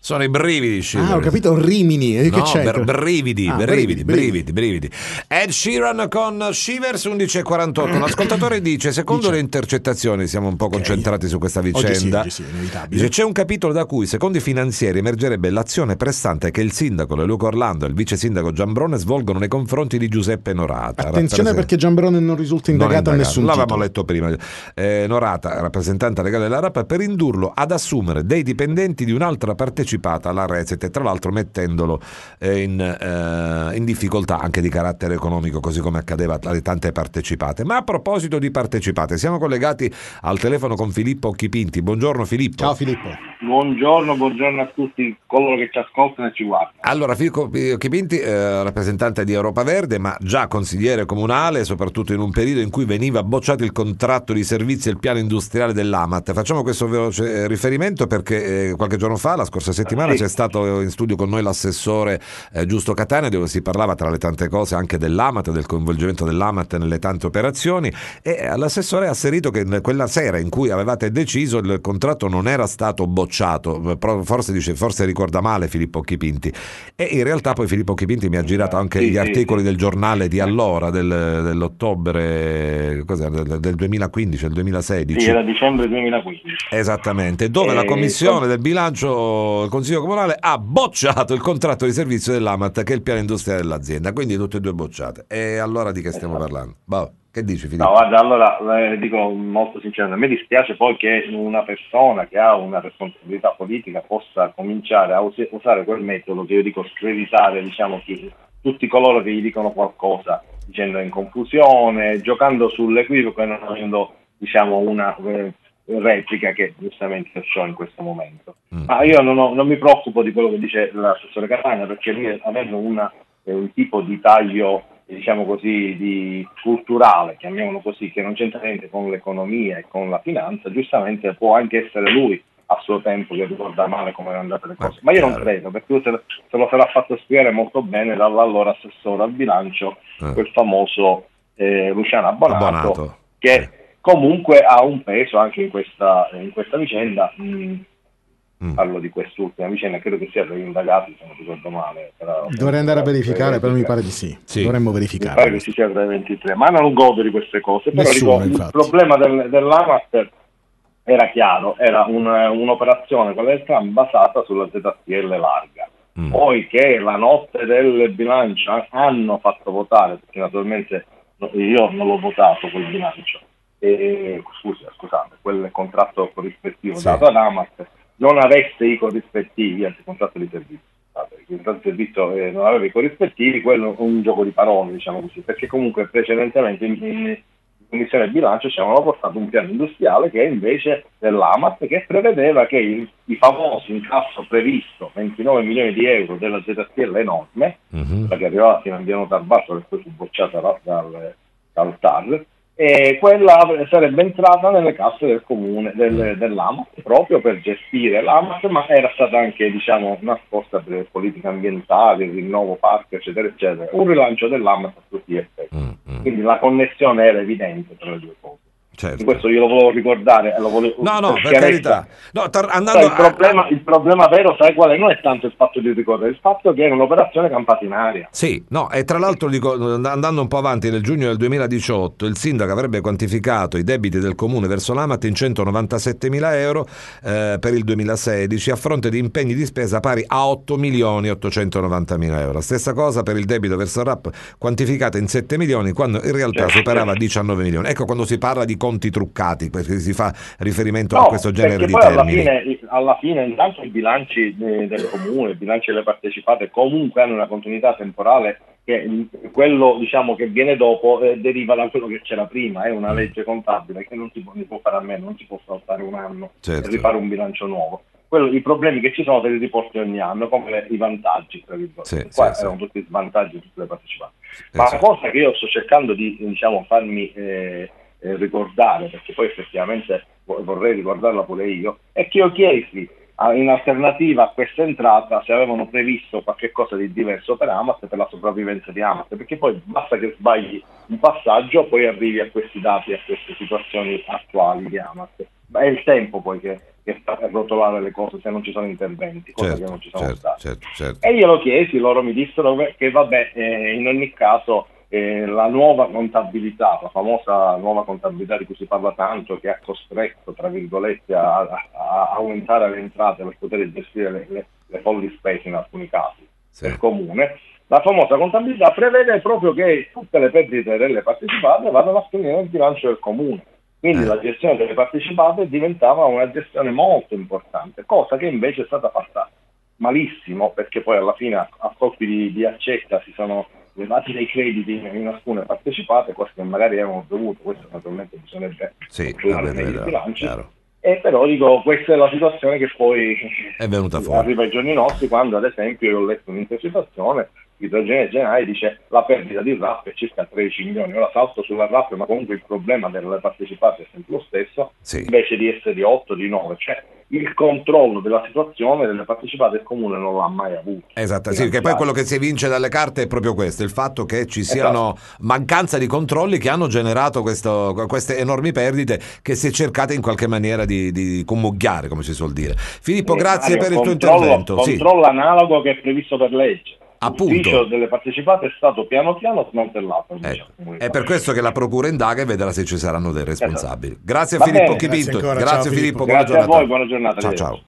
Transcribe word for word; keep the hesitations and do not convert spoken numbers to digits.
Sono i brividi, Shivers. Ah, ho capito, Rimini. Eh, no, che c'è? ber- brividi, Ah, brividi, brividi, brividi, brividi. Ed Sheeran con Shivers, undici e quarantotto. Un ascoltatore dice, secondo Dice. le intercettazioni, siamo un po' Ok. concentrati su questa Oggi vicenda, sì, oggi sì, inevitabile. dice, c'è un capitolo da cui, secondo i finanzieri, emergerebbe l'azione pressante che il sindaco Leluca Orlando e il vice sindaco Giambrone svolgono nei confronti di Giuseppe Norata. Attenzione rappresent- perché Giambrone non risulta non è indagato a indagato. nessun L'avevamo titolo. letto prima. Eh, Norata, rappresentante legale della R A P, per indurlo ad assumere dei dipendenti di un'altra partecipata alla Reset, e tra l'altro mettendolo eh, in, eh, in difficoltà anche di carattere economico, così come accadeva alle tante partecipate. Ma a proposito di partecipate, siamo collegati al telefono con Filippo Chipinti. Buongiorno Filippo. Ciao Filippo. Buongiorno, buongiorno a tutti coloro che ci ascoltano e ci guardano. Allora, Filippo Chipinti, eh, rappresentante di Europa Verde, ma già consigliere comunale, soprattutto in un periodo in cui veniva bocciato il contratto di servizi e il piano industriale dell'Amat. Facciamo questo veloce riferimento perché eh, qualche giorno fa, la scorsa settimana, sì, c'è stato in studio con noi l'assessore eh, Giusto Catania, dove si parlava tra le tante cose anche dell'Amat, del coinvolgimento dell'Amat nelle tante operazioni, e l'assessore ha asserito che quella sera in cui avevate deciso il contratto non era stato bocciato, forse dice, forse ricorda male Filippo Chipinti, e in realtà poi Filippo Chipinti mi ha girato anche sì, gli sì, articoli sì. del giornale di allora, del, dell'ottobre cos'era, del, del duemilaquindici, del duemilasedici. Sì, era dicembre duemilaquindici. Esattamente, dove la Eh, commissione com- del bilancio, il Consiglio Comunale ha bocciato il contratto di servizio dell'Amat, che è il piano industriale dell'azienda, quindi tutte e due bocciate. E allora di che stiamo Esatto. parlando? Boh, che dici Filippo? No, guarda, allora eh, dico molto sinceramente, a me dispiace poi che una persona che ha una responsabilità politica possa cominciare a us- usare quel metodo che io dico screditare, diciamo, chi, tutti coloro che gli dicono qualcosa, dicendo in confusione, giocando sull'equivoco e non avendo, diciamo, una eh, replica che giustamente ho in questo momento. Mm. Ma io non, ho, non mi preoccupo di quello che dice l'assessore Catania, perché lui, avendo una, eh, un tipo di taglio, diciamo così, di culturale, chiamiamolo così, che non c'entra niente con l'economia e con la finanza, giustamente può anche essere lui a suo tempo che ricorda male come erano andate le cose. Ma io non credo, perché lui se, se lo sarà fatto spiegare molto bene dall'allora assessore al bilancio, Eh. quel famoso eh, Luciano Abbonato, Abbonato. che Eh. comunque ha un peso anche in questa, in questa vicenda. Mh, Mm. Parlo di quest'ultima vicenda, credo che sia per indagati, se non ricordo male. Però, Dovrei andare a verificare, però mi pare di sì. Sì. Dovremmo mi verificare. pare che ci sia tra i ventitré, ma non godo di queste cose. Però Nessuno, dico, il infatti. problema del, dell'Amat era chiaro, era un, un'operazione, quella del Trump, basata sulla Z T L larga. Mm. Poi che la notte del bilancio hanno fatto votare, perché naturalmente io non l'ho votato quel bilancio, e, scusa, scusate, quel contratto corrispettivo Sì. dato ad Amat non avesse i corrispettivi, anzi il contratto di servizio, scusate, il contratto di servizio eh, non aveva i corrispettivi, quello è un gioco di parole, diciamo così, perché comunque precedentemente in, in Commissione Bilancio ci avevano portato un piano industriale che è invece dell'Amat, che prevedeva che il, i famosi incasso previsto ventinove milioni di euro della Z T L enorme, Mhm. che arrivava fino a Andiano Tarbasso, che poi fu bocciata da- dal, dal T A R, e quella sarebbe entrata nelle casse del comune, del, dell'Amat, proprio per gestire l'Amat, ma era stata anche, diciamo, nascosta per le politiche ambientali, il rinnovo parco, eccetera, eccetera, un rilancio dell'Amat a tutti gli effetti. Mm, mm. Quindi la connessione era evidente tra le due cose. Certo. Questo io lo volevo ricordare, lo volevo, No, no, per chiarezza. carità. No, tor- Sai, andando il, problema, il problema vero, sai qual è? Non è tanto il fatto di ricorrere, il fatto che era un'operazione campata in aria. Sì, no, e tra l'altro dico, andando un po' avanti, nel giugno del duemiladiciotto il sindaco avrebbe quantificato i debiti del comune verso l'Amat in centonovantasettemila euro eh, per il duemilasedici, a fronte di impegni di spesa pari a otto milioni ottocentonovantamila euro. Stessa cosa per il debito verso il R A P, quantificato in sette milioni, quando in realtà Certo, superava certo. diciannove milioni. Ecco, quando si parla di conti truccati, perché si fa riferimento No, a questo genere perché di poi alla termini. fine, alla fine intanto i bilanci de- del comune, i bilanci delle partecipate comunque hanno una continuità temporale che mh, quello, diciamo, che viene dopo eh, deriva da quello che c'era prima, è una legge contabile che non si può, ne può fare a meno, non si può saltare un anno Certo. e rifare un bilancio nuovo. Quello, i problemi che ci sono te li riporti ogni anno, come le- i vantaggi, tra virgolette. Sì, Qua sì, erano sì. tutti svantaggi di tutte le partecipate. Ma Esatto. la cosa che io sto cercando di, diciamo, farmi eh, eh, ricordare, perché poi effettivamente vo- vorrei ricordarla pure io, è che io chiesi a- in alternativa a questa entrata se avevano previsto qualche cosa di diverso per Amat, per la sopravvivenza di Amat, perché poi basta che sbagli un passaggio, poi arrivi a questi dati, a queste situazioni attuali di Amat. Ma è il tempo poi che che sta per rotolare le cose se non ci sono interventi, cosa certo, che non ci sono certo, stati. certo, certo. E io lo chiesi, loro mi dissero che vabbè, eh, in ogni caso eh, la nuova contabilità, la famosa nuova contabilità di cui si parla tanto, che ha costretto, tra virgolette, a, a, a aumentare le entrate per poter gestire le, le, le folli spese in alcuni casi Sì. del comune, la famosa contabilità prevede proprio che tutte le perdite delle partecipate vadano a finire nel bilancio del comune. Quindi Eh. la gestione delle partecipate diventava una gestione molto importante, cosa che invece è stata fatta malissimo, perché poi alla fine a, a colpi di, di accetta si sono levati dei crediti in, in alcune partecipate, cose che magari erano dovute, questo naturalmente bisognerebbe Sì, controllare vabbè, nei vabbè, bilanci. chiaro. E però dico, questa è la situazione che poi È venuta fuori. arriva ai giorni nostri, quando ad esempio io ho letto un'intercettazione, Idrogene Generale dice la perdita di R A P è circa tredici milioni. Ora salto sulla R A P, ma comunque il problema delle partecipate è sempre lo stesso, Sì. invece di essere di otto, di nove, cioè il controllo della situazione delle partecipate il comune non l'ha mai avuto. Esatto, sì, che poi quello che si evince dalle carte è proprio questo, il fatto che ci siano Esatto. mancanza di controlli che hanno generato questo, queste enormi perdite che si è cercata in qualche maniera di, di commuggiare, come si suol dire. Filippo, Eh, grazie Mario, per il tuo controllo, intervento. Sì. Controllo analogo che è previsto per legge. Appunto. L'ufficio delle partecipate è stato piano piano smantellato. Ecco. È per questo che la procura indaga e vedrà se ci saranno dei responsabili. Grazie a Va Filippo bene. Chipinto. Grazie ancora, Grazie ciao, Filippo, Filippo. buona Grazie a giornata. voi, buona giornata. Ciao arrivederci. ciao.